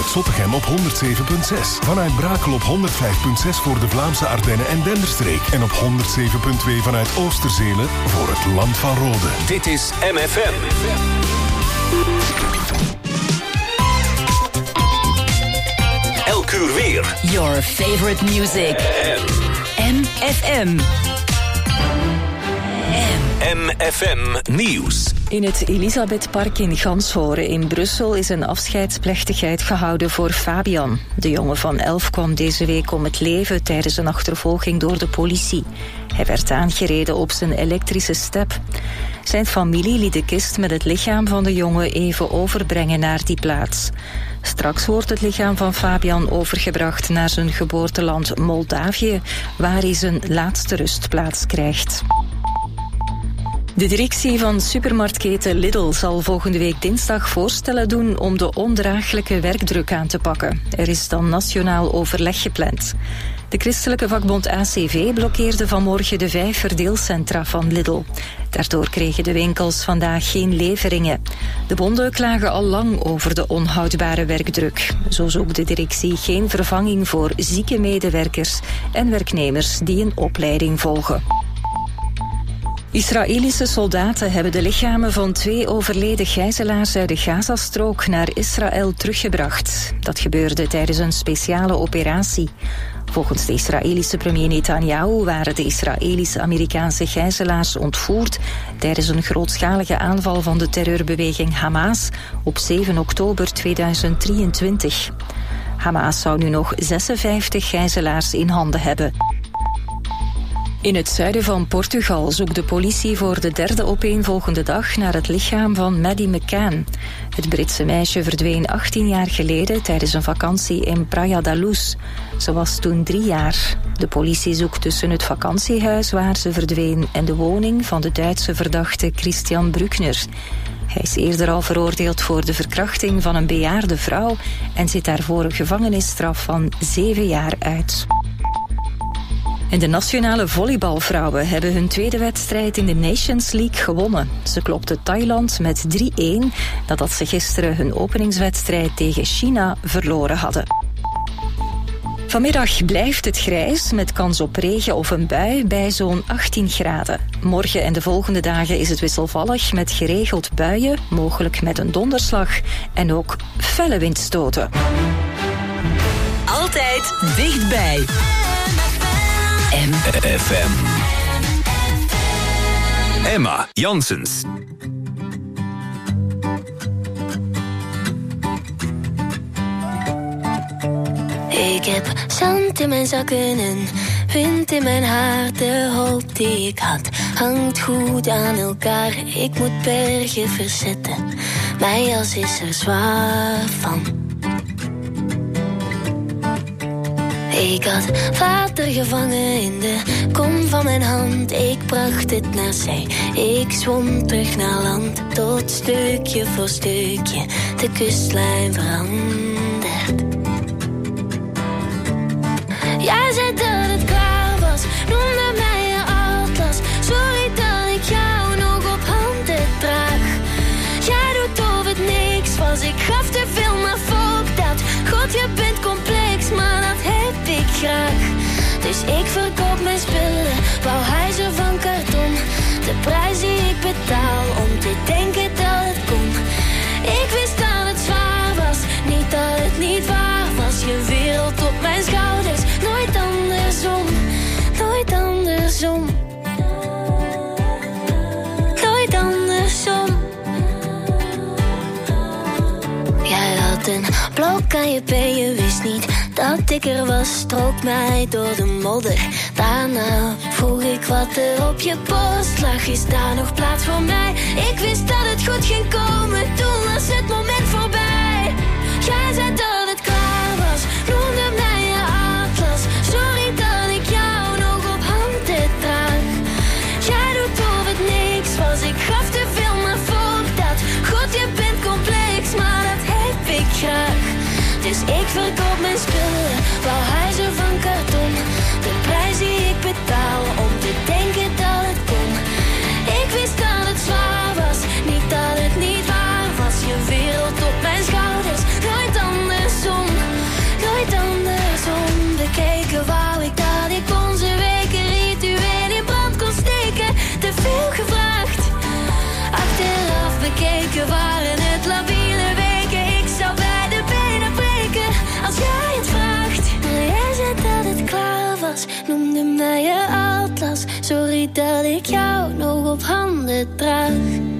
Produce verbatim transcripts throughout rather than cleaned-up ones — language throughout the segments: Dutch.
vanuit Zottegem op honderd zeven komma zes. Vanuit Brakel op honderd vijf komma zes voor de Vlaamse Ardennen en Denderstreek. En op honderd zeven komma twee vanuit Oosterzelen voor het Land van Rode. Dit is M F M. Elk uur weer. Your favorite music. M F M. M F M Nieuws. In het Elisabethpark in Ganshoren in Brussel is een afscheidsplechtigheid gehouden voor Fabian. De jongen van elf kwam deze week om het leven tijdens een achtervolging door de politie. Hij werd aangereden op zijn elektrische step. Zijn familie liet de kist met het lichaam van de jongen even overbrengen naar die plaats. Straks wordt het lichaam van Fabian overgebracht naar zijn geboorteland Moldavië, waar hij zijn laatste rustplaats krijgt. De directie van supermarktketen Lidl zal volgende week dinsdag voorstellen doen om de ondraaglijke werkdruk aan te pakken. Er is dan nationaal overleg gepland. De christelijke vakbond A C V blokkeerde vanmorgen de vijf verdeelcentra van Lidl. Daardoor kregen de winkels vandaag geen leveringen. De bonden klagen al lang over de onhoudbare werkdruk. Zo zoekt de directie geen vervanging voor zieke medewerkers en werknemers die een opleiding volgen. Israëlische soldaten hebben de lichamen van twee overleden gijzelaars uit de Gazastrook naar Israël teruggebracht. Dat gebeurde tijdens een speciale operatie. Volgens de Israëlische premier Netanyahu waren de Israëlisch-Amerikaanse gijzelaars ontvoerd tijdens een grootschalige aanval van de terreurbeweging Hamas op zeven oktober tweeduizend drieëntwintig. Hamas zou nu nog zesenvijftig gijzelaars in handen hebben. In het zuiden van Portugal zoekt de politie voor de derde opeenvolgende dag naar het lichaam van Maddie McCann. Het Britse meisje verdween achttien jaar geleden tijdens een vakantie in Praia da Luz. Ze was toen drie jaar. De politie zoekt tussen het vakantiehuis waar ze verdween en de woning van de Duitse verdachte Christian Bruckner. Hij is eerder al veroordeeld voor de verkrachting van een bejaarde vrouw en zit daarvoor een gevangenisstraf van zeven jaar uit. En de nationale volleybalvrouwen hebben hun tweede wedstrijd in de Nations League gewonnen. Ze klopten Thailand met drie-een nadat ze gisteren hun openingswedstrijd tegen China verloren hadden. Vanmiddag blijft het grijs met kans op regen of een bui bij zo'n achttien graden. Morgen en de volgende dagen is het wisselvallig met geregeld buien, mogelijk met een donderslag en ook felle windstoten. Altijd dichtbij. M F M. Emma Janssens. Ik heb zand in mijn zakken en wind in mijn haar. De hoop die ik had hangt goed aan elkaar. Ik moet bergen verzetten, mijn jas is er zwaar van. Ik had water gevangen in de kom van mijn hand. Ik bracht het naar zee, ik zwom terug naar land. Tot stukje voor stukje de kustlijn verandert. Jij zei dat het klaar was, noemde mij je atlas. Sorry dat ik jou nog op handen draag. Jij doet of het niks was, ik gaf te veel, maar fuck dat. God, je bent complex, maar dat heb ik graag. Dus ik verkoop mijn spullen, bouw huizen van karton. De prijs die ik betaal om te denken dat het kon. Ik wist dat het zwaar was, niet dat het niet waar was. Je wereld op mijn schouders, nooit andersom, nooit andersom. Nooit andersom. Jij had een blok aan je been, je wist niet dat ik er was. Strook mij door de modder. Daarna vroeg ik wat er op je post lag. Is daar nog plaats voor mij? Ik wist dat het goed ging komen, toen was het moment voorbij. Jij zei dat het klaar was, noemde mij je atlas. Sorry dat ik jou nog op handen draag. Jij doet of het niks was, ik gaf te veel, maar fuck dat. God, je bent complex, maar dat heb ik graag. Dus ik verkoop mijn spullen, bouw huizen van karton. De prijs die ik betaal om te denken dat het kon. Ik wist dat het zwaar was, niet dat het niet waar was. Je wereld op mijn schouders, nooit andersom. sorry dat ik jou nog op handen draag.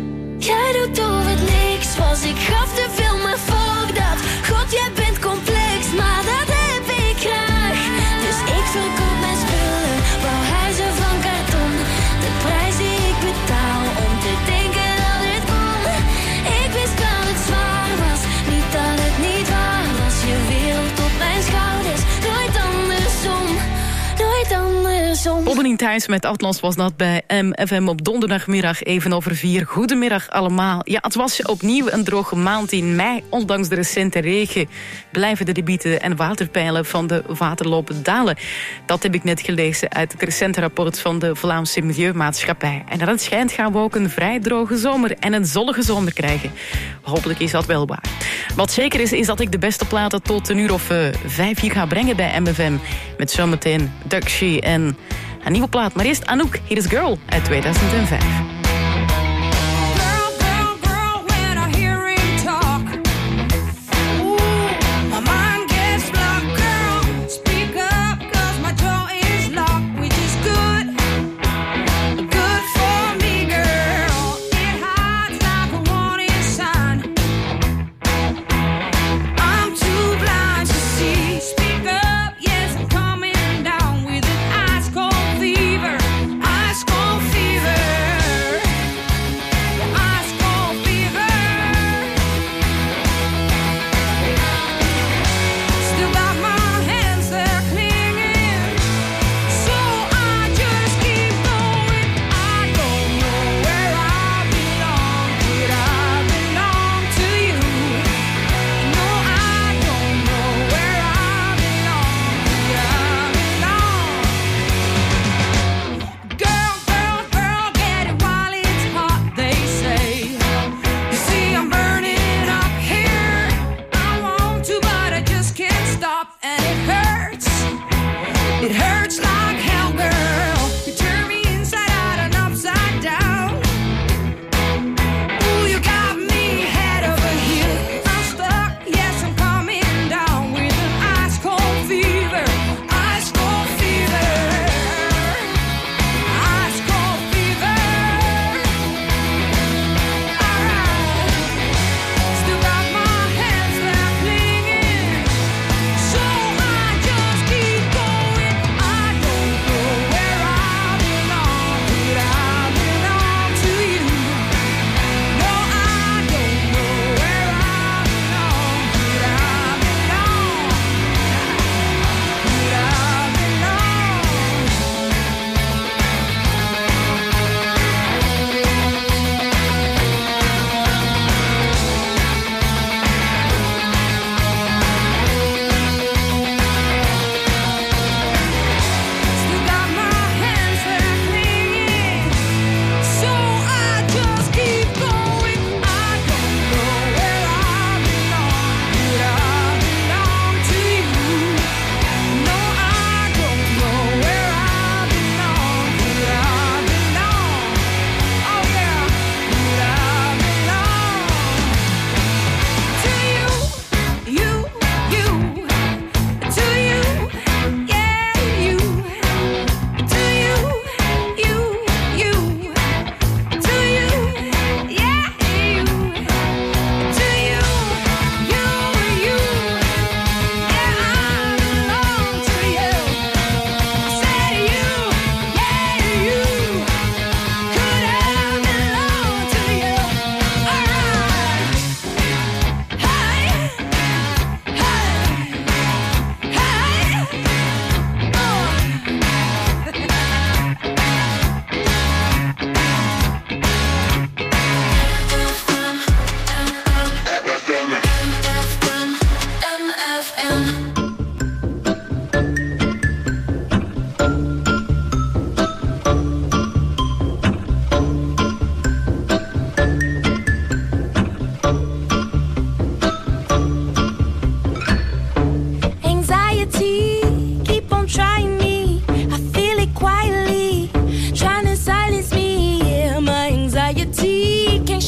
Jij doet of het niks was, ik gaf te veel, maar fuck dat. God, jij bent complex, maar dat heb ik graag. Dus ik verkoop mijn spullen, bouw huizen van karton. De prijs die ik betaal om te denken dat het kon. Ik wist dat het zwaar was, niet dat het niet waar was. Je wereld op mijn schouders, nooit andersom, nooit andersom. Opening Times met Atlas was dat bij M F M op donderdagmiddag even over vier. Goedemiddag allemaal. Ja, het was opnieuw een droge maand in mei. Ondanks de recente regen blijven de debieten en waterpeilen van de waterlopen dalen. Dat heb ik net gelezen uit het recente rapport van de Vlaamse Milieumaatschappij. En naar het schijnt gaan we ook een vrij droge zomer en een zonnige zomer krijgen. Hopelijk is dat wel waar. Wat zeker is, is dat ik de beste platen tot een uur of uh, vijf hier ga brengen bij M F M. Met zometeen Duxie en een nieuwe plaat. Maar eerst Anouk, hier is Girl uit tweeduizend vijf.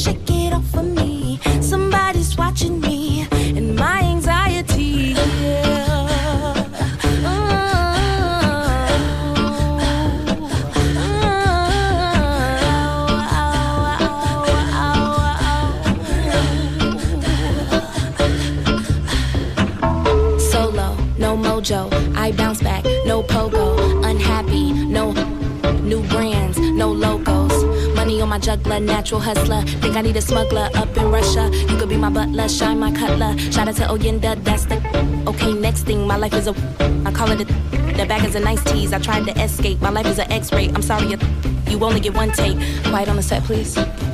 Somebody's watching me and my anxiety, yeah. mojo. I bounce back, no pogo. Unhappy, no new brands, no logos. Money on my juggler, natural hustler. Think I need a smuggler up in Russia. You could be my butler, shine my cutler. Shout out to Oyenda, that's the. Okay, next thing, my life is a. I call it a. The bag is a nice tease. I tried to escape. My life is an X-ray. I'm sorry, you only get one take. Quiet on the set, please.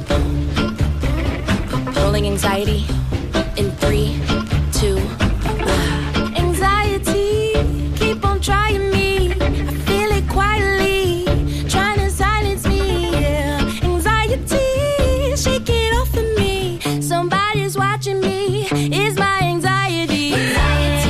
Rolling anxiety in three, two, one. Anxiety, keep on trying me. I feel it quietly, trying to silence me. Yeah. Anxiety, shake it off of me. Somebody's watching me. It's my anxiety. Anxiety.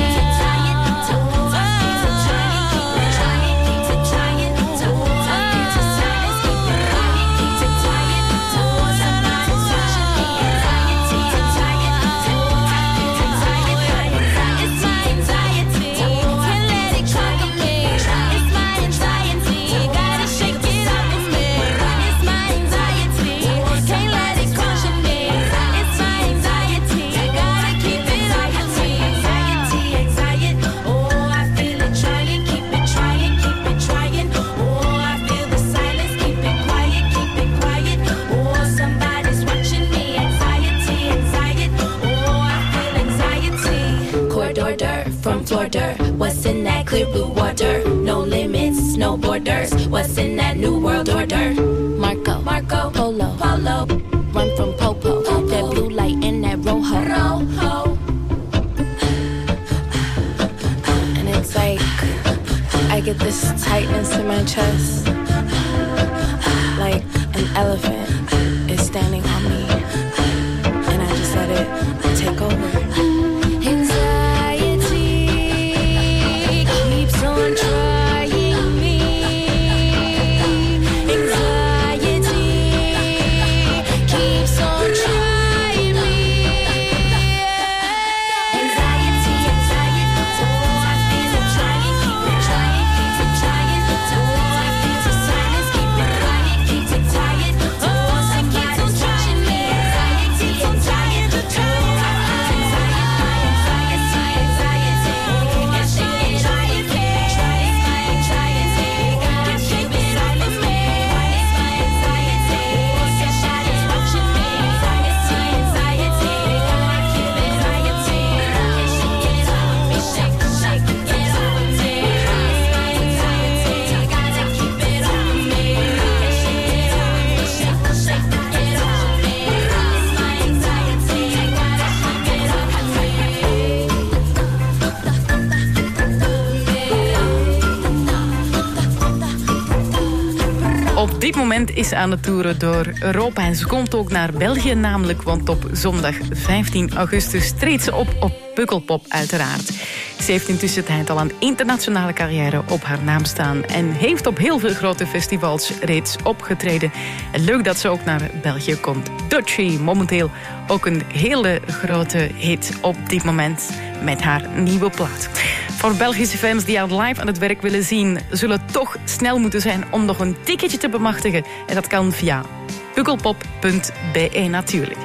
What's in that clear blue water? No limits, no borders. What's in that new world order? Marco, Marco, Polo, Polo. Run from Popo, Popo. That blue light in that Rojo, Rojo. And it's like I get this tightness in my chest, like an elephant is standing on me, and I just let it take over. Op dit moment is ze aan het toeren door Europa en ze komt ook naar België namelijk, want op zondag vijftien augustus treedt ze op op Pukkelpop uiteraard. Ze heeft intussen tijd al een internationale carrière op haar naam staan en heeft op heel veel grote festivals reeds opgetreden. En leuk dat ze ook naar België komt. Dutchie, momenteel ook een hele grote hit op dit moment met haar nieuwe plaat. Voor Belgische fans die haar live aan het werk willen zien, zullen toch snel moeten zijn om nog een ticketje te bemachtigen. En dat kan via pukkelpop punt b e natuurlijk.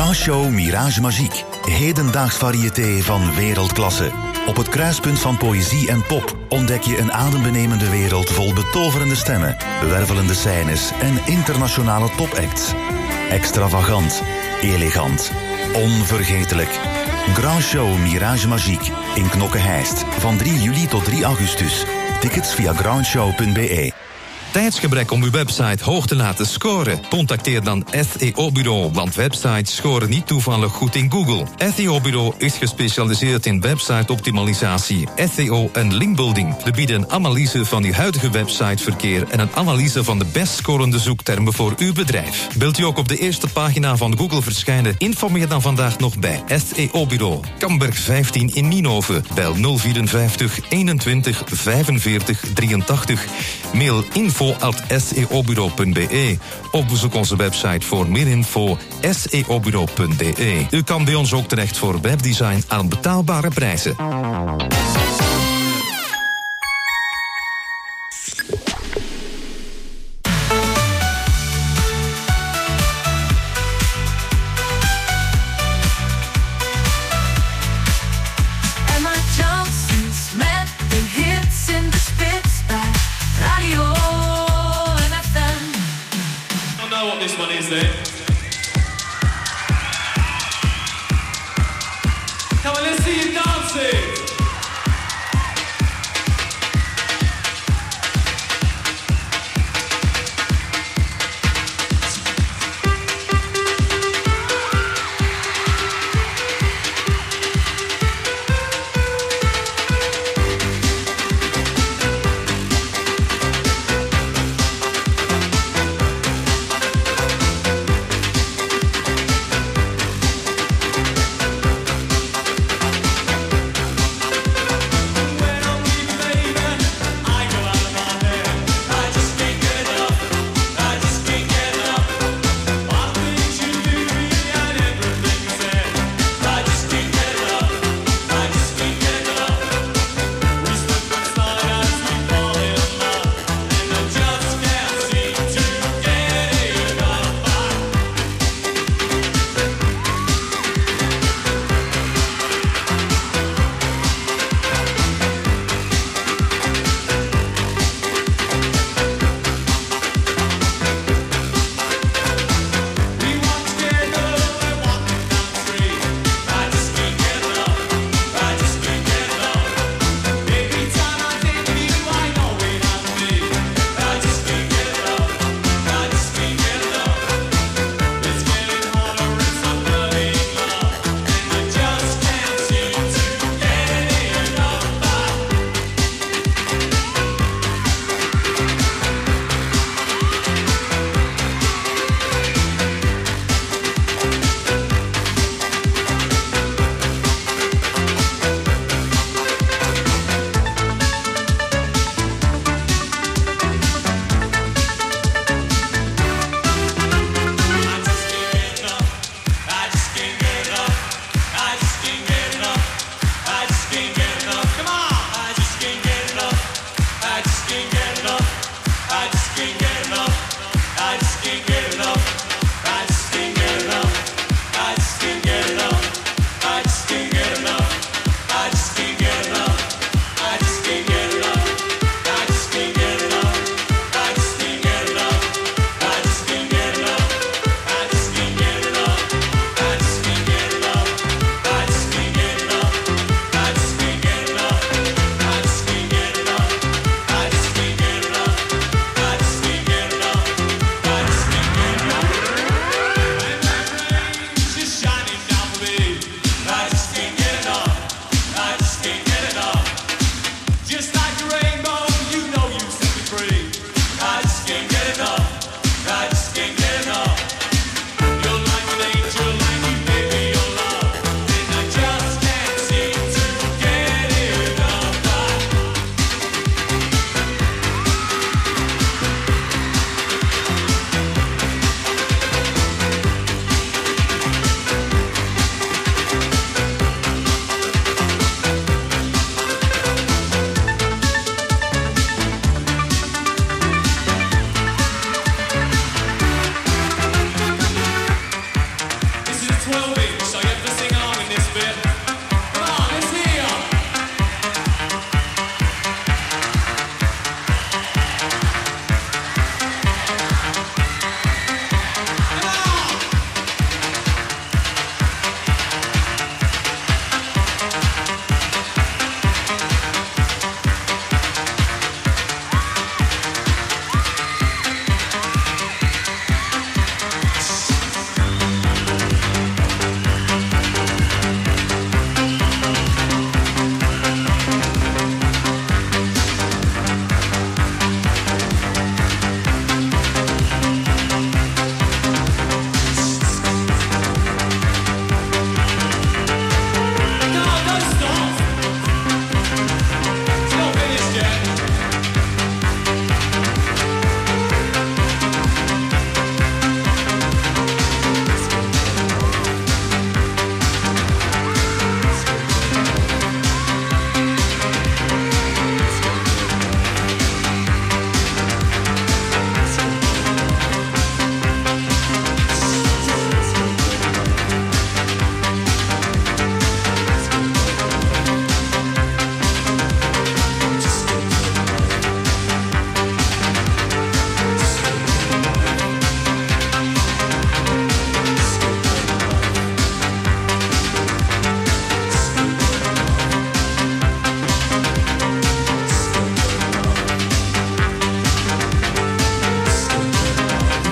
Grand Show Mirage Magique. Hedendaags variété van wereldklasse. Op het kruispunt van poëzie en pop ontdek je een adembenemende wereld vol betoverende stemmen, wervelende scènes en internationale topacts. Extravagant, elegant, onvergetelijk. Grand Show Mirage Magique in Knokke-Heist van drie juli tot drie augustus. Tickets via grandshow punt b e. Tijdsgebrek om uw website hoog te laten scoren? Contacteer dan S E O-bureau, want websites scoren niet toevallig goed in Google. S E O-bureau is gespecialiseerd in website-optimalisatie, S E O en linkbuilding. We bieden een analyse van uw huidige websiteverkeer en een analyse van de best scorende zoektermen voor uw bedrijf. Wilt u ook op de eerste pagina van Google verschijnen? Informeer dan vandaag nog bij S E O-bureau. Kamberg vijftien in Nienhoven. Bel nul vierenvijftig eenentwintig vijfenveertig drieëntachtig. Mail info at s e o bureau punt b e of bezoek onze website voor meer info s e o bureau punt b e. U kan bij ons ook terecht voor webdesign aan betaalbare prijzen.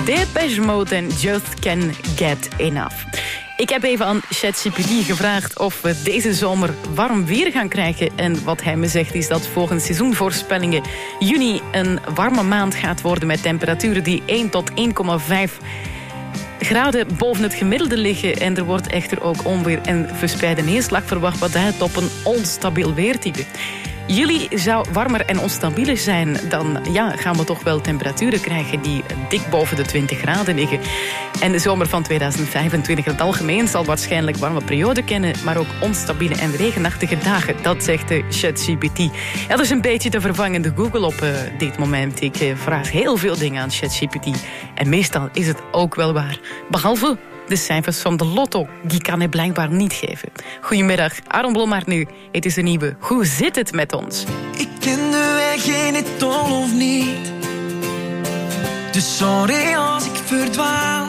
Depeche Mode en Just Can't Get Enough. Ik heb even aan ChatGPT gevraagd of we deze zomer warm weer gaan krijgen. En wat hij me zegt is dat volgens seizoenvoorspellingen juni een warme maand gaat worden met temperaturen die één tot één komma vijf graden boven het gemiddelde liggen. En er wordt echter ook onweer en verspreide neerslag verwacht, wat duidt op een onstabiel weertype. Juli zou warmer en onstabieler zijn. Dan ja, gaan we toch wel temperaturen krijgen die dik boven de twintig graden liggen. En de zomer van tweeduizend vijfentwintig in het algemeen zal waarschijnlijk warme periode kennen, maar ook onstabiele en regenachtige dagen. Dat zegt de ChatGPT. Ja, dat is een beetje de vervangende Google op uh, dit moment. Ik uh, vraag heel veel dingen aan ChatGPT. En meestal is het ook wel waar. Behalve de cijfers van de lotto, die kan hij blijkbaar niet geven. Goedemiddag, Aaron Blommaert nu. Het is een nieuwe Hoe zit het met ons? Ik ken de weg in het tol of niet. Dus sorry als ik verdwaal.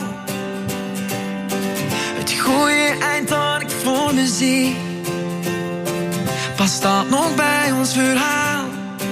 Het goede eind dat ik voor me zie, past dat nog bij ons verhaal?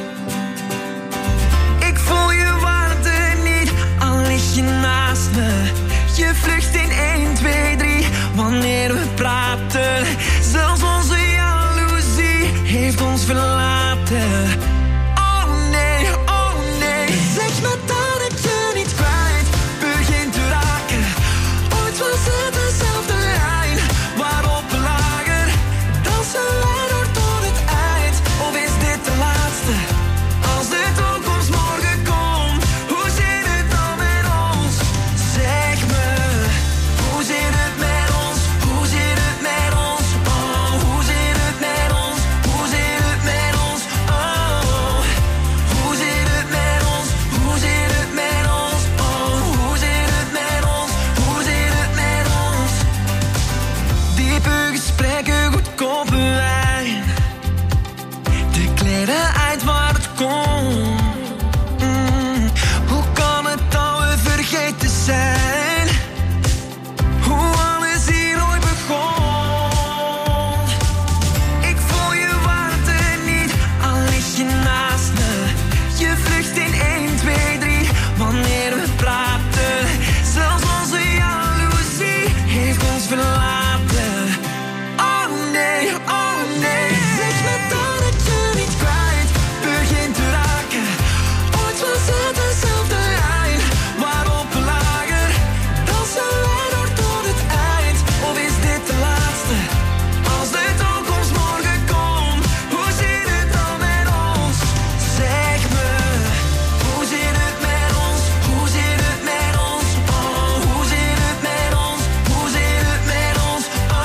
Ik voel je warmte niet, al lig je naast me. Je vlucht in één, twee, drie, wanneer we praten. Zelfs onze jaloezie heeft ons verlaten. Oh nee, oh nee. Zeg me dat ik je niet kwijt begin te raken. Ooit was het dezelfde lijn waarop we lagen. Dansen wij door tot het eind, of is dit de laatste? Als de toekomst morgen komt, hoe zit het dan met ons? Zeg me, hoe zit het met ons? Hoe zit het met ons? Oh, hoe zit het met ons? Hoe zit het met ons? Oh, hoe zit het met ons? Hoe zit het met ons? Oh, hoe zit het met ons? Hoe zit het met ons? Diepe gesprekken, goedkope wijn. De kleren uit waar het komt. Mm, hoe kan het dat we vergeten zijn? Hoe alles hier ooit begon. Ik voel je warmte niet, al lig je naast me. Je vlucht in één, twee, drie, wanneer we praten. Zelfs onze jaloezie heeft ons verlaten. Oh nee, oh nee. Zeg me dat ik je niet kwijt begin te raken. Ooit was het dezelfde lijn waarop we lagen. Dansen wij door tot het eind, of is dit de laatste? Als de toekomst morgen komt, hoe zit het dan met ons? Zeg me, hoe zit het met ons? Hoe zit het met ons? Oh, hoe zit het met ons? Hoe zit het met ons?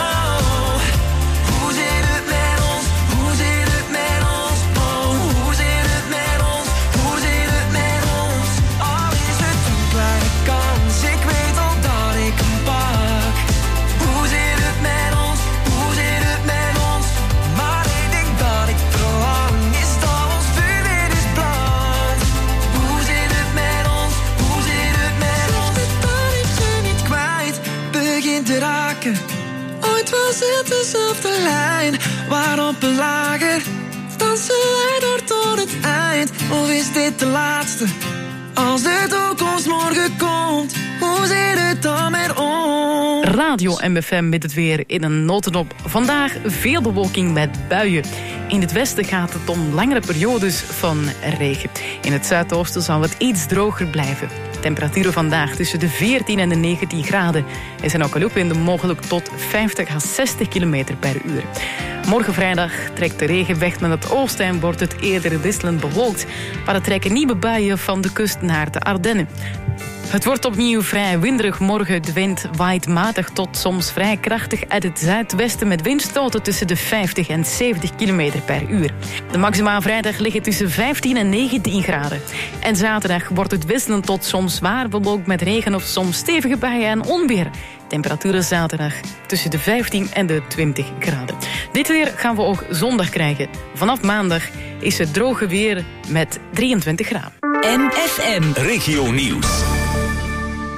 Oh, hoe zit het met ons? Hoe zit het met ons? Oh, hoe zit het met ons? Hoe zit het met ons? Al is het een kleine kans, ik weet al dat ik hem pak. Hoe zit het met ons? Hoe zit het met ons? Maar ik denk dat ik verlang is dat ons vuur weer is brand. Hoe zit het met ons? Hoe zit het met ons? Zeg me dat ik je niet kwijt begin te raken. Ooit was het dezelfde lijn waarop we lagen. Dansen wij door tot het eind, of is dit de laatste? Als de toekomst morgen komt, hoe zit het dan met ons? Radio M F M met het weer in een notendop. Vandaag veel bewolking met buien. In het westen gaat het om langere periodes van regen. In het zuidoosten zal het iets droger blijven. Temperaturen vandaag tussen de veertien en de negentien graden. Er zijn ook luchtwinden mogelijk tot vijftig à zestig kilometer per uur. Morgen vrijdag trekt de regen weg naar het oosten en wordt het eerder wisselend bewolkt. Maar er trekken nieuwe buien van de kust naar de Ardennen. Het wordt opnieuw vrij winderig morgen. De wind waait matig tot soms vrij krachtig uit het zuidwesten met windstoten tussen de vijftig en zeventig kilometer per uur. De maxima vrijdag liggen tussen vijftien en negentien graden. En zaterdag wordt het wisselend tot soms zwaar bewolkt met regen of soms stevige buien en onweer. Temperaturen zaterdag tussen de vijftien en de twintig graden. Dit weer gaan we ook zondag krijgen. Vanaf maandag is het droge weer met drieëntwintig graden. M F M Regio Nieuws.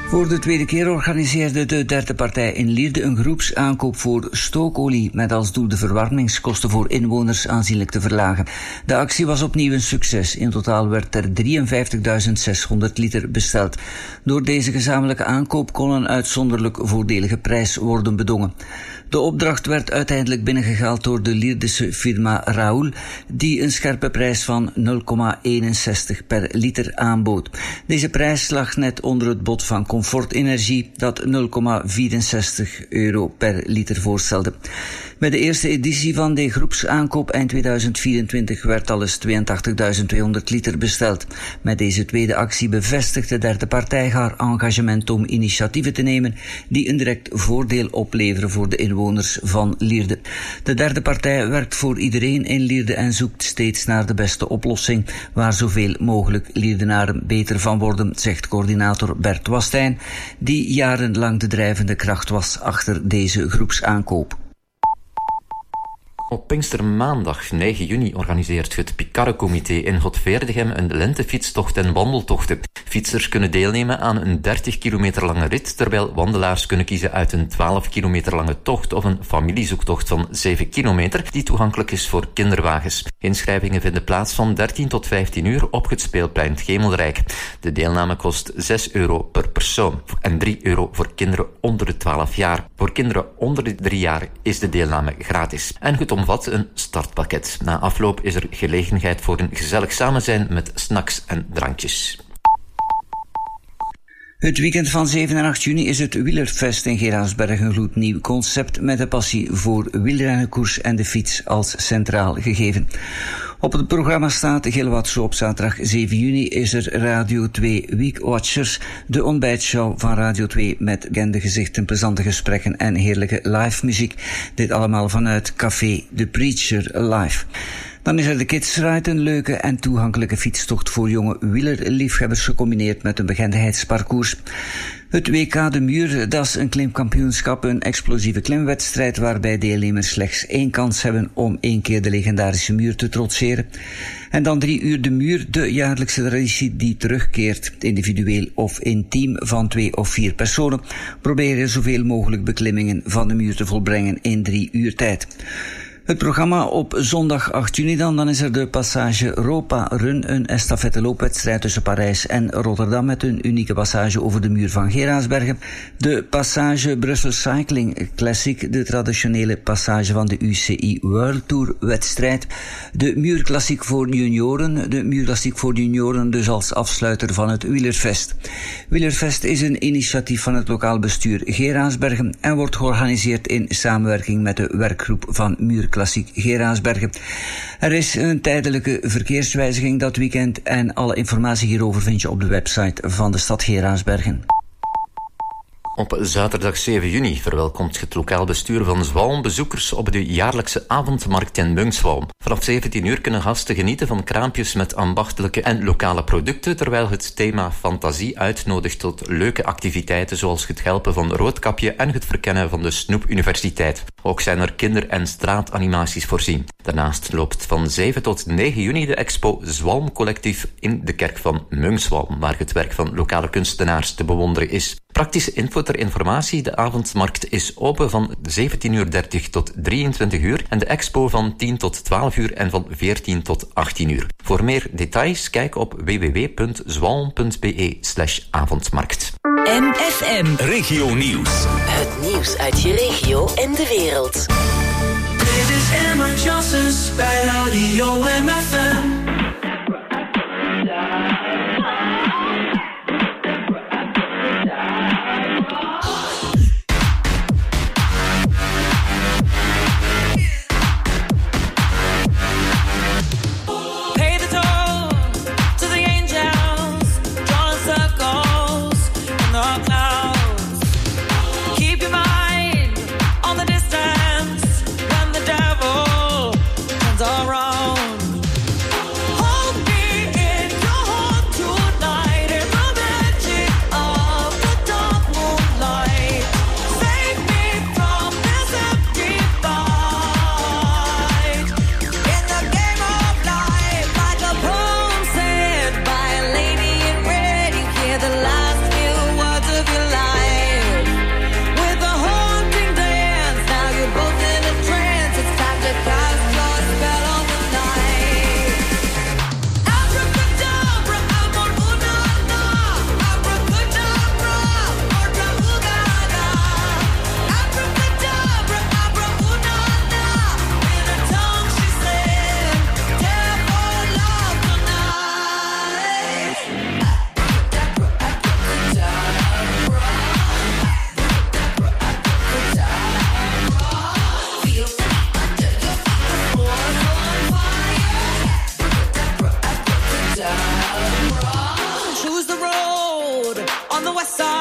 Voor de tweede keer organiseerde de derde partij in Lierde een groepsaankoop voor stookolie, met als doel de verwarmingskosten voor inwoners aanzienlijk te verlagen. De actie was opnieuw een succes. In totaal werd er drieënvijftigduizend zeshonderd liter besteld. Door deze gezamenlijke aankoop kon een uitzonderlijk voordelige prijs worden bedongen. De opdracht werd uiteindelijk binnengehaald door de Lierdische firma Raoul, die een scherpe prijs van nul komma eenenzestig per liter aanbood. Deze prijs lag net onder het bod van Comfort Energie, dat nul komma vierenzestig euro per liter voorstelde. Bij de eerste editie van de groepsaankoop eind tweeduizend vierentwintig werd al eens tweeëntachtigduizend tweehonderd liter besteld. Met deze tweede actie bevestigt de derde partij haar engagement om initiatieven te nemen die een direct voordeel opleveren voor de inwoners van Lierde. De derde partij werkt voor iedereen in Lierde en zoekt steeds naar de beste oplossing, waar zoveel mogelijk Lierdenaren beter van worden, zegt coördinator Bert Wastijn, die jarenlang de drijvende kracht was achter deze groepsaankoop. Op Pinkstermaandag negen juni organiseert het Picarre-comité in Godveerdegem een lentefietstocht en wandeltochten. Fietsers kunnen deelnemen aan een dertig kilometer lange rit, terwijl wandelaars kunnen kiezen uit een twaalf kilometer lange tocht of een familiezoektocht van zeven kilometer, die toegankelijk is voor kinderwagens. Inschrijvingen vinden plaats van dertien tot vijftien uur op het speelplein Gemelrijk. De deelname kost zes euro per persoon en drie euro voor kinderen onder de twaalf jaar. Voor kinderen onder de drie jaar is de deelname gratis. En het omvat een startpakket. Na afloop is er gelegenheid voor een gezellig samenzijn met snacks en drankjes. Het weekend van zeven en acht juni is het Wielerfest in Geraardsberg een gloednieuw concept met de passie voor wielrennenkoers en de fiets als centraal gegeven. Op het programma staat Gilwat zo op zaterdag zeven juni is er Radio twee Weekwatchers, de ontbijtshow van Radio twee met bekende gezichten, plezante gesprekken en heerlijke live muziek. Dit allemaal vanuit Café De Preacher Live. Dan is er de Kids Ride, een leuke en toegankelijke fietstocht voor jonge wielerliefhebbers gecombineerd met een bekendheidsparcours. Het W K De Muur, dat is een klimkampioenschap, een explosieve klimwedstrijd waarbij deelnemers slechts één kans hebben om één keer de legendarische muur te trotseren. En dan drie uur de muur, de jaarlijkse traditie die terugkeert, individueel of in team van twee of vier personen, proberen zoveel mogelijk beklimmingen van de muur te volbrengen in drie uur tijd. Het programma op zondag acht juni dan, dan is er de Passage Europa Run, een estafette loopwedstrijd tussen Parijs en Rotterdam met een unieke passage over de muur van Geraardsbergen. De Passage Brussel Cycling Classic, de traditionele passage van de U C I World Tour wedstrijd. De muurklassiek voor junioren, de muurklassiek voor junioren dus als afsluiter van het Wielerfest. Wielerfest is een initiatief van het lokaal bestuur Geraardsbergen en wordt georganiseerd in samenwerking met de werkgroep van Muurklassiek Geraardsbergen. Er is een tijdelijke verkeerswijziging dat weekend en alle informatie hierover vind je op de website van de stad Geraardsbergen. Op zaterdag zeven juni verwelkomt het lokaal bestuur van Zwalm bezoekers op de jaarlijkse avondmarkt in Munkswalm. Vanaf zeventien uur kunnen gasten genieten van kraampjes met ambachtelijke en lokale producten, terwijl het thema fantasie uitnodigt tot leuke activiteiten zoals het helpen van Roodkapje en het verkennen van de Snoep Universiteit. Ook zijn er kinder- en straatanimaties voorzien. Daarnaast loopt van zeven tot negen juni de expo Zwalm Collectief in de kerk van Munkswalm, waar het werk van lokale kunstenaars te bewonderen is. Praktische info ter informatie, de avondmarkt is open van zeventien uur dertig tot drieëntwintig uur en de expo van tien tot twaalf uur en van veertien tot achttien uur. Voor meer details kijk op w w w punt zwalm punt b e slash avondmarkt. M F M Regio Nieuws. Het nieuws uit je regio en de wereld. Dit is Emma Johnsons bij Radio M F M.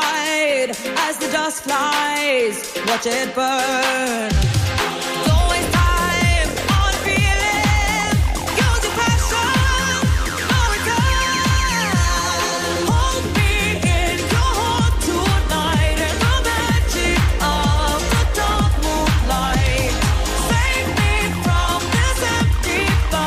ride as the dust flies. Watch it burn. Don't waste time on feeling. Use your passion. No return. Hold me in your heart tonight in the magic of the dark moonlight. Save me from this empty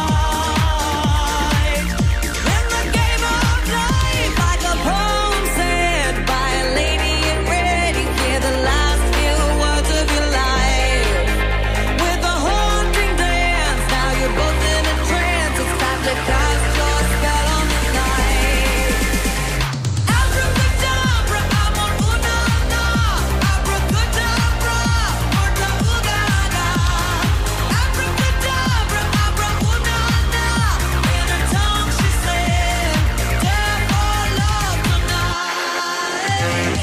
fight. In the game of life, like a poem said by a lady in red, you hear the last few words of your life. With a haunting dance, now you're both in a trance. It's time to cast your spell on the night. Abracadabra, amor, una, na. Abracadabra, orta, ugada. Abracadabra, abra, una, na. In her tongue she said, "Death or love tonight."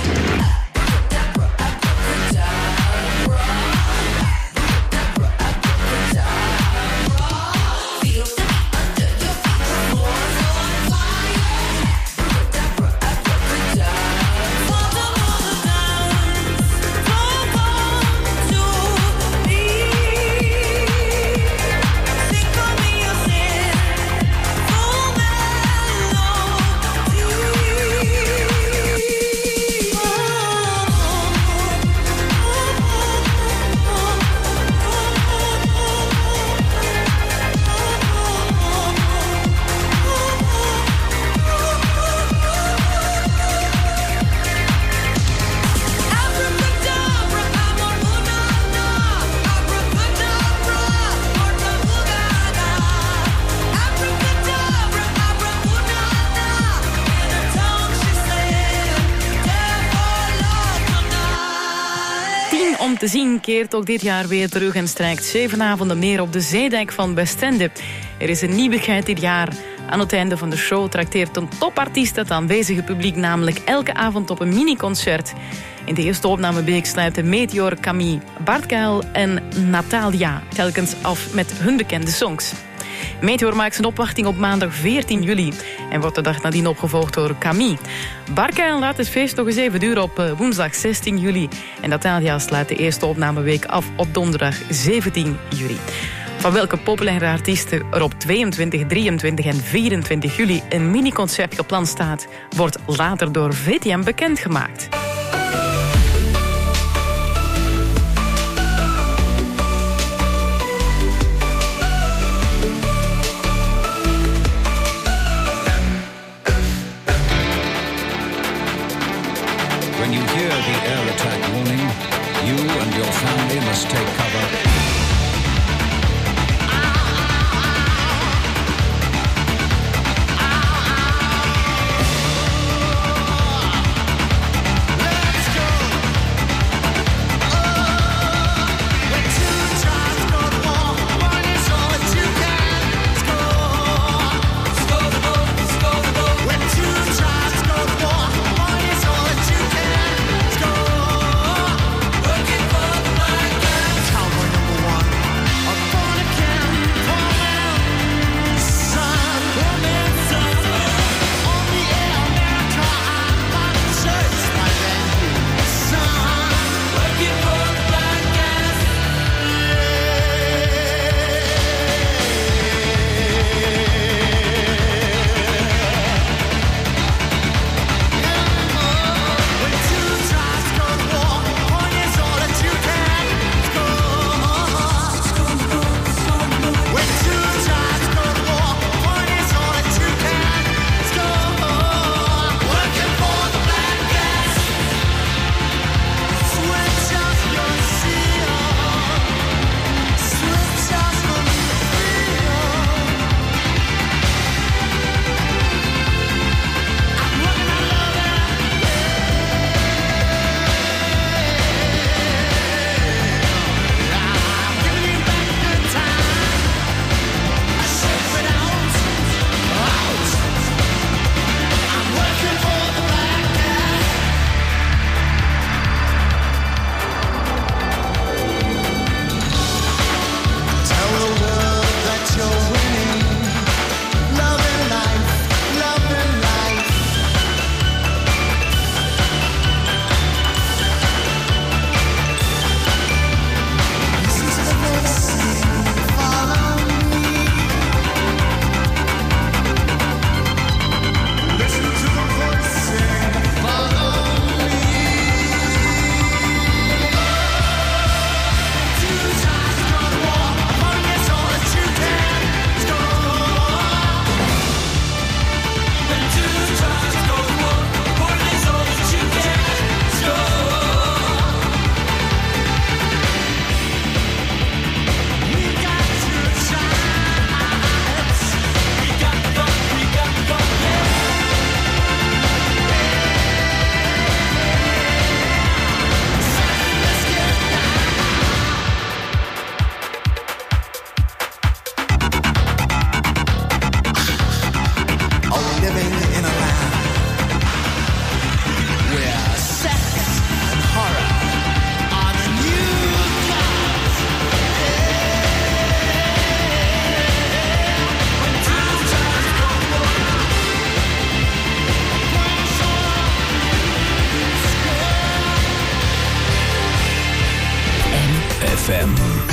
Om te zien keert ook dit jaar weer terug en strijkt zeven avonden neer op de zeedijk van Westende. Er is een nieuwigheid dit jaar. Aan het einde van de show trakteert een topartiest het aanwezige publiek namelijk elke avond op een miniconcert. In de eerste opnameweek sluiten Meteor, Camille, Bart Kuil en Natalia telkens af met hun bekende songs. Meteor maakt zijn opwachting op maandag veertien juli en wordt de dag nadien opgevolgd door Camille. Barca laat het feest nog eens even duren op woensdag zestien juli. En Natalia sluit de eerste opnameweek af op donderdag zeventien juli. Van welke populaire artiesten er op tweeëntwintig, drieëntwintig en vierentwintig juli een miniconcert gepland staat, wordt later door V T M bekendgemaakt. When you hear the air attack warning, you and your family must take cover. Number F M.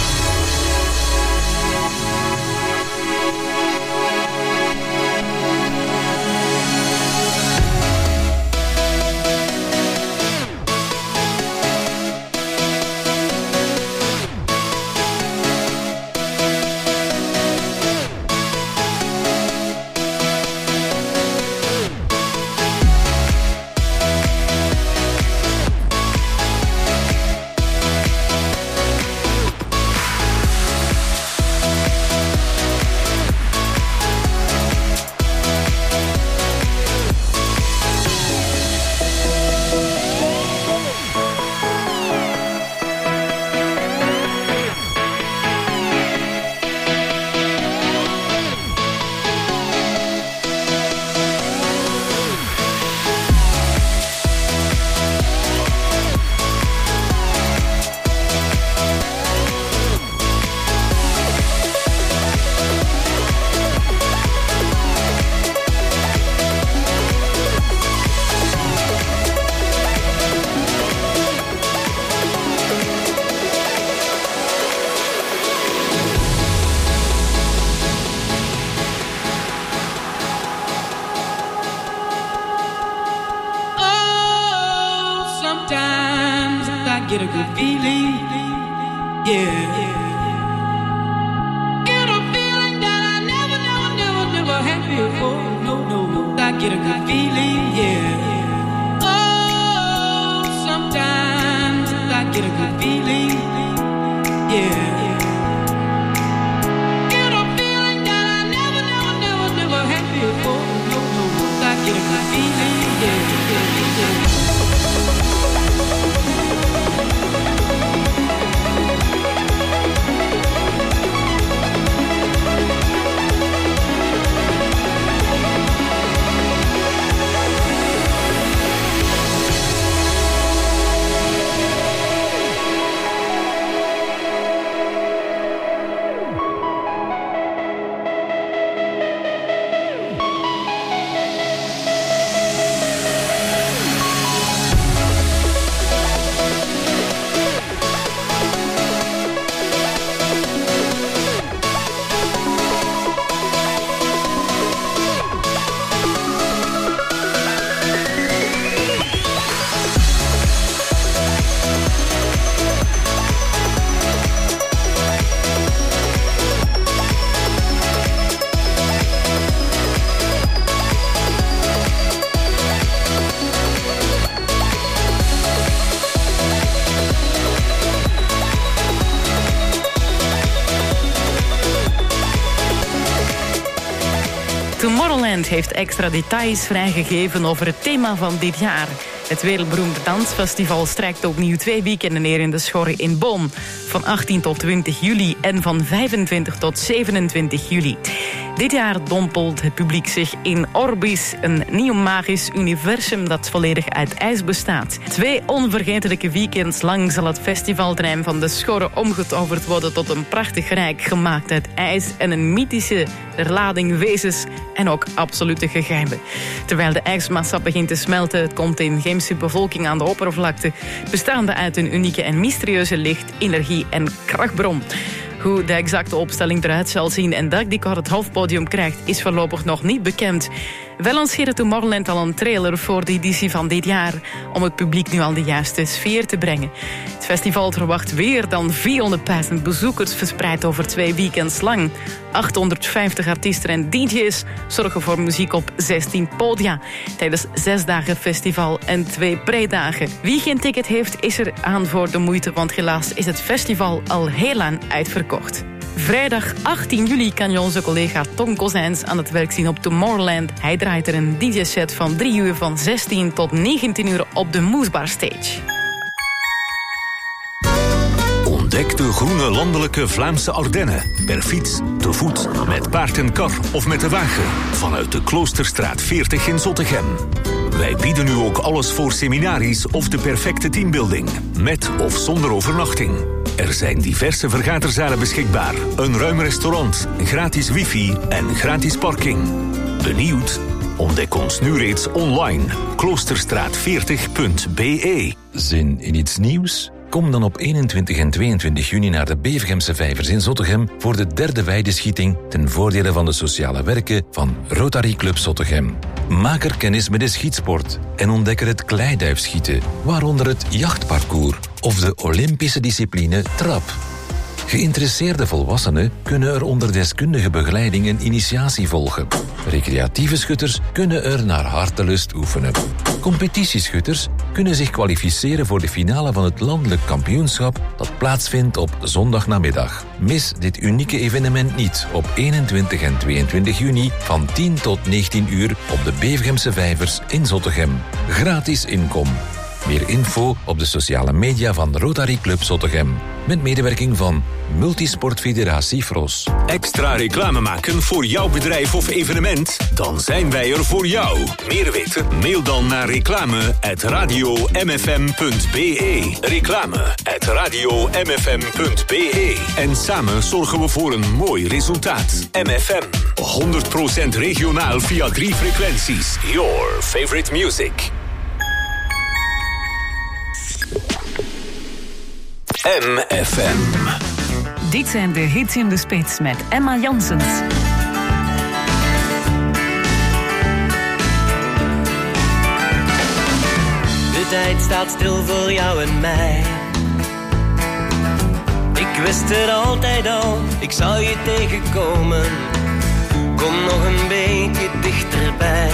Tomorrowland heeft extra details vrijgegeven over het thema van dit jaar. Het wereldberoemde dansfestival strijkt opnieuw twee weekenden neer in de Schorre in Bonn. Van achttien tot twintig juli en van vijfentwintig tot zevenentwintig juli. Dit jaar dompelt het publiek zich in Orbis, een nieuw magisch universum dat volledig uit ijs bestaat. Twee onvergetelijke weekends lang zal het festivalterrein van de Schorre omgetoverd worden tot een prachtig rijk gemaakt uit ijs en een mythische lading wezens en ook absolute geheimen. Terwijl de ijsmassa begint te smelten, komt een Geemse bevolking aan de oppervlakte, bestaande uit een unieke en mysterieuze licht, energie en krachtbron. Hoe de exacte opstelling eruit zal zien en dat decor het hoofdpodium krijgt, is voorlopig nog niet bekend. Wel lanceerde Tomorrowland al een trailer voor de editie van dit jaar, om het publiek nu al de juiste sfeer te brengen. Het festival verwacht weer dan vierhonderdduizend bezoekers verspreid over twee weekends lang. achthonderdvijftig artiesten en D J's zorgen voor muziek op zestien podia tijdens zes dagen festival en twee predagen. Wie geen ticket heeft, is er aan voor de moeite, want helaas is het festival al heel lang uitverkocht. Vrijdag achttien juli kan je onze collega Tom Kozijns aan het werk zien op Tomorrowland. Hij draait er een D J-set van drie uur van zestien tot negentien uur op de Moesbar Stage. Ontdek de groene landelijke Vlaamse Ardennen. Per fiets, te voet, met paard en kar of met de wagen. Vanuit de Kloosterstraat veertig in Zottegem. Wij bieden nu ook alles voor seminaries of de perfecte teambuilding. Met of zonder overnachting. Er zijn diverse vergaderzalen beschikbaar. Een ruim restaurant, gratis wifi en gratis parking. Benieuwd? Ontdek ons nu reeds online. kloosterstraat veertig punt b e. Zin in iets nieuws? Kom dan op eenentwintig en tweeëntwintig juni naar de Bevergemse Vijvers in Zottegem voor de derde weideschieting ten voordele van de sociale werken van Rotary Club Zottegem. Maak er kennis met de schietsport en ontdek er het kleiduifschieten, waaronder het jachtparcours of de Olympische discipline trap. Geïnteresseerde volwassenen kunnen er onder deskundige begeleiding een initiatie volgen. Recreatieve schutters kunnen er naar hartelust oefenen. Competitieschutters kunnen zich kwalificeren voor de finale van het landelijk kampioenschap dat plaatsvindt op zondagnamiddag. Mis dit unieke evenement niet op eenentwintig en tweeëntwintig juni van tien tot negentien uur op de Bevergemse Vijvers in Zottegem. Gratis inkom. Meer info op de sociale media van Rotary Club Zottegem. Met medewerking van Multisport Federatie Fros. Extra reclame maken voor jouw bedrijf of evenement? Dan zijn wij er voor jou. Meer weten? Mail dan naar reclame at radio m f m punt b e. Reclame at radio m f m punt b e. En samen zorgen we voor een mooi resultaat. M F M. honderd procent regionaal via drie frequenties. Your favorite music. M F M. Dit zijn de hits in de spits met Emma Janssens. De tijd staat stil voor jou en mij. Ik wist het altijd al, ik zou je tegenkomen. Kom nog een beetje dichterbij.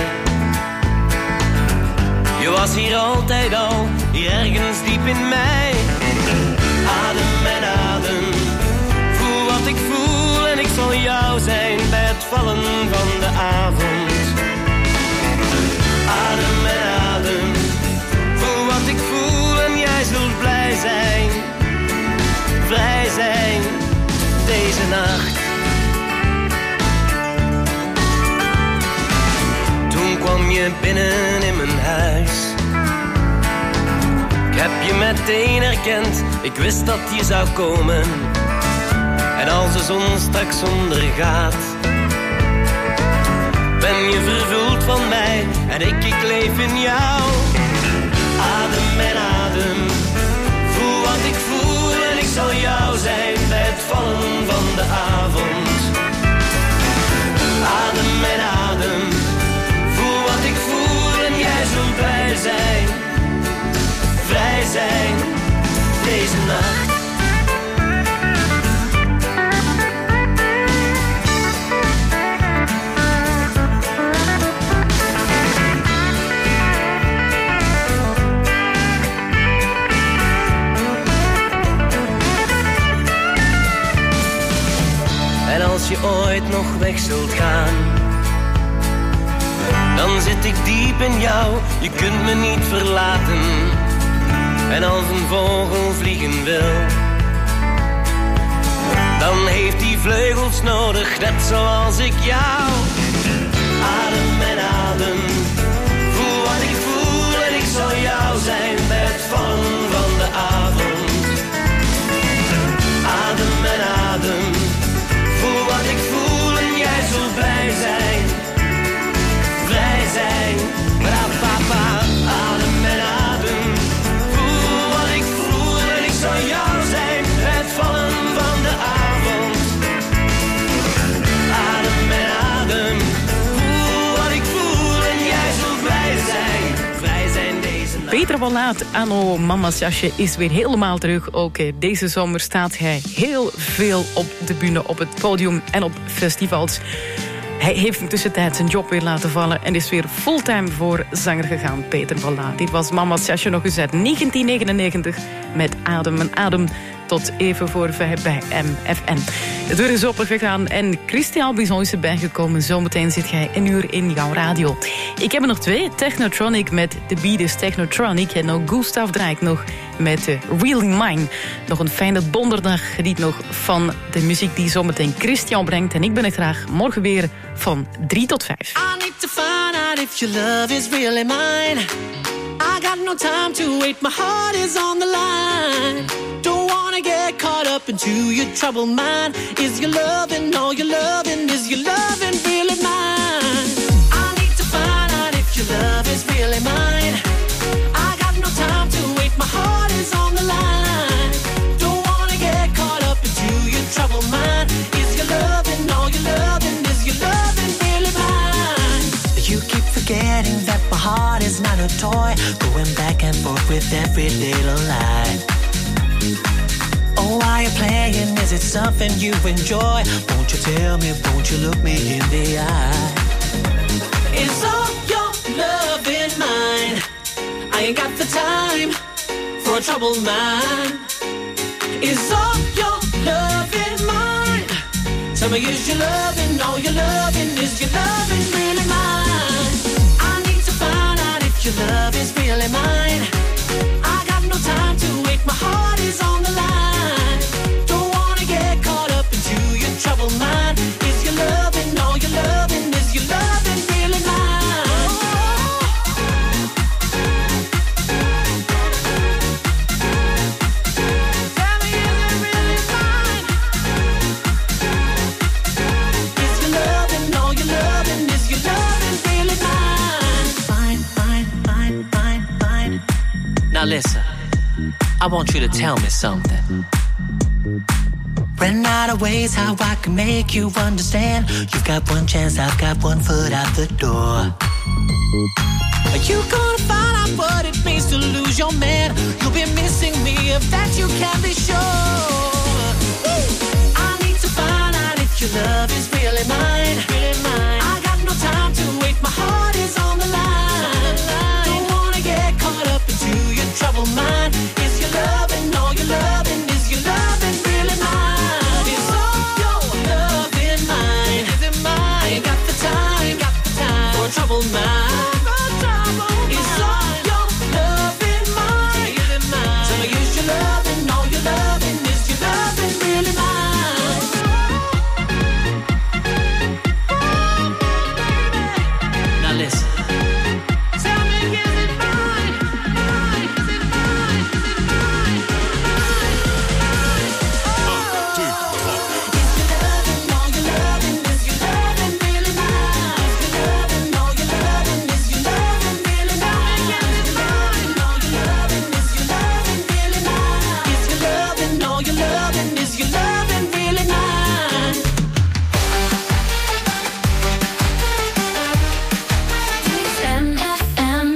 Je was hier altijd al, hier ergens diep in mij. Adem en adem, voel wat ik voel en ik zal jou zijn bij het vallen van de avond. Adem en adem, voel wat ik voel en jij zult blij zijn, vrij zijn deze nacht. Toen kwam je binnen in mijn huis. Ik heb je meteen herkend, ik wist dat je zou komen. En als de zon straks ondergaat, ben je vervuld van mij en ik, ik leef in jou. Adem en adem, voel wat ik voel en ik zal jou zijn bij het vallen van de avond. Adem en adem, voel wat ik voel en jij zult blij zijn, vrij zijn deze nacht. En als je ooit nog weg zult gaan, dan zit ik diep in jou, je kunt me niet verlaten. En als een vogel vliegen wil, dan heeft hij vleugels nodig, net zoals ik jou. Adem en adem, voel wat ik voel en ik zal jou zijn bij het vallen van de avond. Adem en adem, voel wat ik voel en jij zult blij zijn, vrij zijn. Ra-pa-pa, adem en adem, voel wat ik voel en ik zal jou zijn bij het vallen van de avond. Adem en adem, voel wat ik voel en jij zult blij zijn, vrij zijn deze nacht. Peter Wallaat, Anno Mama's jasje, is weer helemaal terug. Ook deze zomer staat hij heel veel op de bühne, op het podium en op festivals. Hij heeft tussentijd zijn job weer laten vallen en is weer fulltime voor zanger gegaan, Peter Wallaat. Dit was Mama's jasje nog eens uit negentien negenennegentig met Adem en Adem. Tot even voor vijf bij M F M. De deur is opengegaan en Christian Bison is erbij gekomen. Zometeen zit jij een uur in jouw radio. Ik heb er nog twee. Technotronic met The Beat is Technotronic. En ook Gustav draait nog met uh, Reeling Mine. Nog een fijne donderdag. Geniet nog van de muziek die zometeen Christian brengt. En ik ben er graag morgen weer van drie tot vijf. I need to find out if your love is really mine. I got no time to wait, my heart is on the line. Don't wanna get caught up into your troubled mind. Is your loving, all your loving, is your loving really mine? I need to find out if your love is really mine. I got no time to wait, my heart is on the line. with every little lie. Oh, why you playing? Is it something you enjoy? Won't you tell me, won't you look me in the eye? Is all your love in mine? I ain't got the time for a troubled mind. Is all your love in mine? Tell me, is your loving, all your loving, is your loving really mine? I need to find out if your love is really mine. I got no time to wait, my heart is on the line. Don't wanna get caught up into your troubled mind. Is your loving, all your loving, is your loving really mine? Tell me, is it really mine? Is your loving, all your loving, is your loving really mine? Fine, fine, fine, fine, fine. Now listen, I want you to tell me something. Ran out of ways how I can make you understand. You've got one chance, I've got one foot out the door. Are you gonna find out what it means to lose your man? You'll be missing me, if that you can be sure. Woo! I need to find out if your love is really mine. Really mine. I got no time to wait, my heart is on the line. Don't wanna get caught up into your troubled mind. Is your loving, all your loving, is your loving really mine? Is all your love in mine? Is it mine? I ain't got the time, ain't got the time for a troubled mind. Is all your love in mine? Is it mine? Tell me, is your loving, all your loving, is your loving really mine? Now listen. Tell me, is it mine? Mine? Is it mine? Is it mine? Is your loving, all your loving, is your loving really mine? Is your loving, all your loving, is your loving really mine? Is your loving, all your loving, is your loving really mine? Is your loving, all your loving, is your loving really mine? M F M.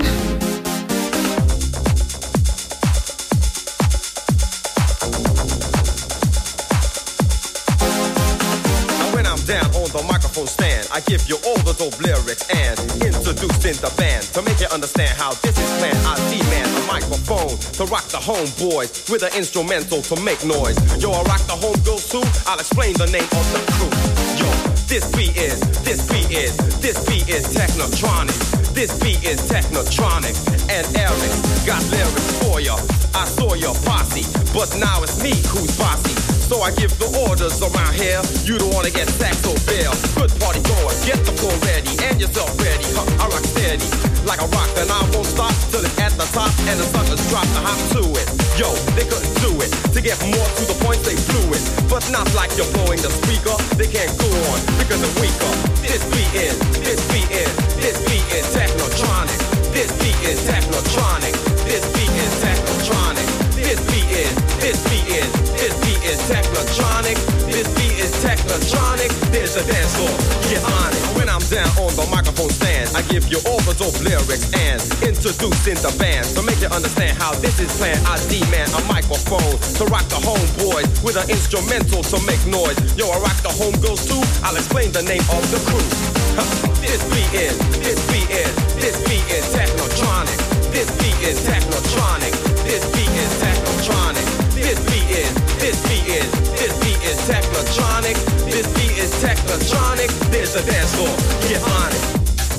And when I'm down on the microphone stand, I give you all the dope lyrics and introducing the band to make you understand how this is planned. I demand a microphone to rock the homeboys with an instrumental to make noise. Yo, I rock the homegirls too. I'll explain the name of the crew. Yo, this beat is, this beat is, this beat is Technotronic. This beat is Technotronic. And Eric got lyrics for ya. I saw your posse, but now it's me who's bossy. So I give the orders around here. You don't wanna get sacked or bail. Good party going, get the floor ready and yourself ready. Huh, I rock steady like a rock, and I won't stop till it's at the top and the suckers drop the hop to it. Yo, they couldn't do it. To get more to the point, they blew it. But not like you're blowing the speaker. They can't go on because they're weaker. This beat is, this beat is, this beat is Technotronic. This beat is Technotronic. This beat is Technotronic. This beat is, this beat is, this beat is Technotronic. This beat is Technotronic. There's a dance floor, get on it. When I'm down on the microphone stand, I give you all the dope lyrics and introducing the band to make you understand how this is planned. I demand a microphone to rock the homeboys with an instrumental to make noise. Yo, I rock the homegirls too. I'll explain the name of the crew. Huh. This beat is, this beat is, this beat is Technotronic. This beat is Technotronic. This beat is Technotronic. This beat is, this beat is, this beat is Technotronic. This beat is Technotronic. There's a dance floor, get on it.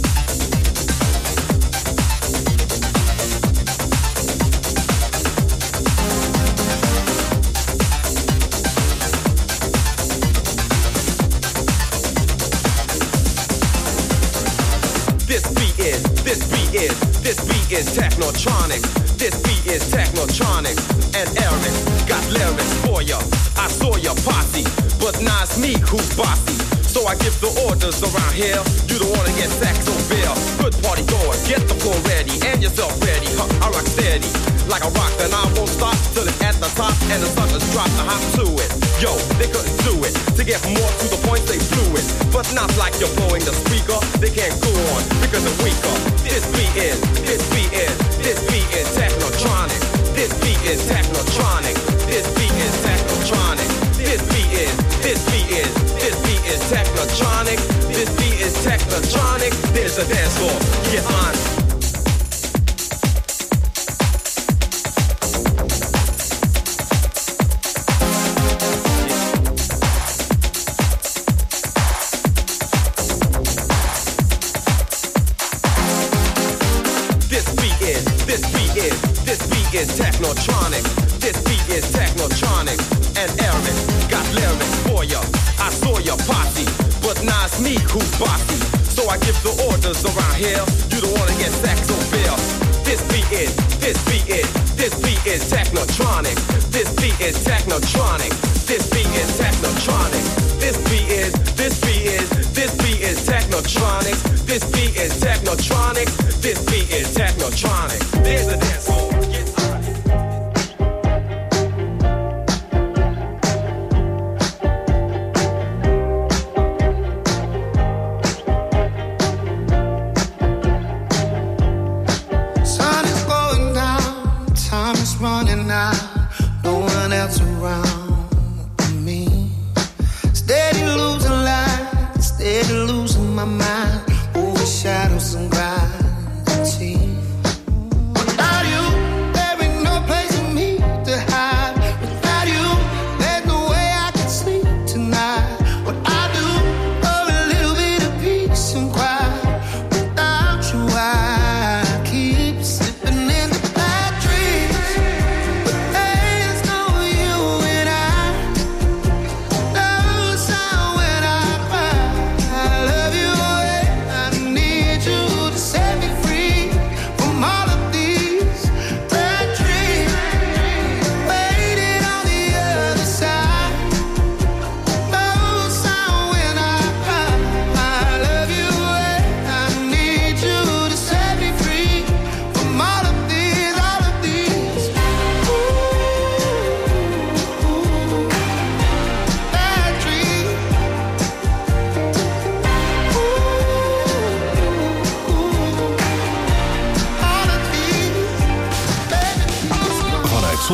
This beat is, this beat is, this beat is Technotronic. This beat is Technotronic. And Eric got lyrics for ya. I saw your posse, but now it's me who's bossy. So I give the orders around here. You don't wanna get sacked or bail. Good party going, get the floor ready and yourself ready. Huh, I rock steady like a rock, and I won't stop till it's at the top and the suckers drop the hop to it. Yo, they couldn't do it. To get more to the point, they blew it. But not like you're blowing the speaker. They can't go on because they're weaker. This beat is, this beat is, this beat is Technotronic. technotronic. This beat is technotronic. This beat is, this beat is, this beat is technotronic. This beat is technotronic. There's a dance floor. Get on. Is technotronic. This beat is technotronic. And Eric got lyrics for ya. I saw your posse, but now it's me who's bossy. So I give the orders around here. You don't wanna get sacked so fair. This beat is, this beat is, this beat is technotronic. This beat is technotronic. This beat is technotronic. This beat is, this beat is, this beat is technotronic. This beat is technotronic. This beat is technotronic. There's a dance hall. Running out, no one else around me. Steady losing light, steady losing my mind.